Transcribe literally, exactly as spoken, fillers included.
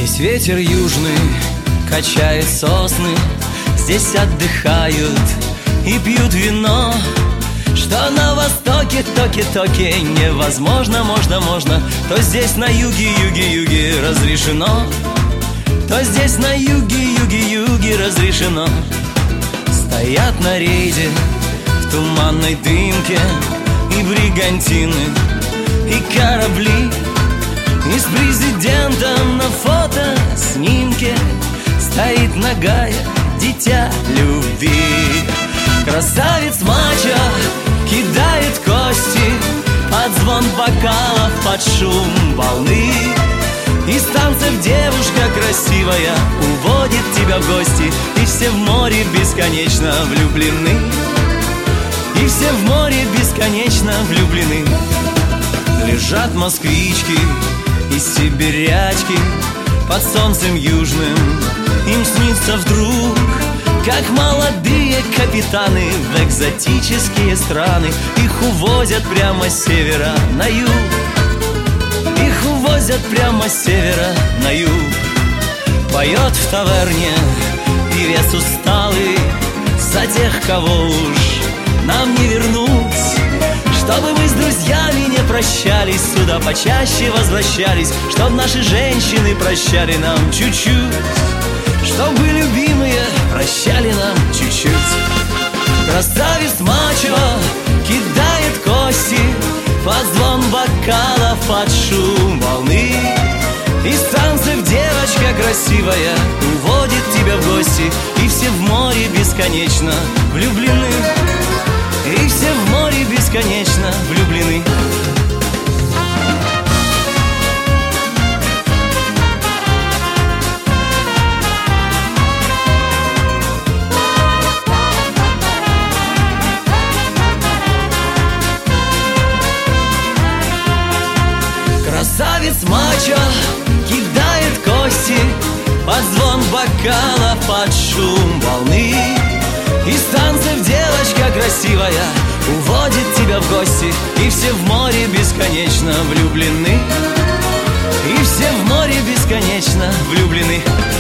Здесь ветер южный качает сосны, здесь отдыхают и пьют вино. Что на востоке, токи-токи невозможно, можно, можно, то здесь на юге, юге, юге разрешено. То здесь на юге, юге, юге разрешено. Стоят на рейде в туманной дымке и бригантины, и корабли, и с президентом на фото снимке стоит нагая дитя любви. Красавец мачо кидает кости под звон бокалов, под шум волны. Из танцев девушка красивая уводит тебя в гости, и все в море бесконечно влюблены. И все в море бесконечно влюблены. Лежат москвички и сибирячки под солнцем южным. Им снится вдруг, как молодые капитаны в экзотические страны. Их увозят прямо с севера на юг. Их увозят прямо с севера на юг. Поет в таверне певец усталый за тех, кого уж нам не вернуть. Чтобы мы с друзьями не прощались, сюда почаще возвращались, чтоб наши женщины прощали нам чуть-чуть, чтобы любимые прощали нам чуть-чуть. Красавец мачо кидает кости под звон бокалов, под шум волны. Из танцев девочка красивая уводит тебя в гости, и все в море бесконечно влюблены. И все в море бесконечно влюблены. Красавец мачо кидает кости под звон бокала, под шум волны. Из танцев девочка красивая уводит тебя в гости, и все в море бесконечно влюблены. И все в море бесконечно влюблены.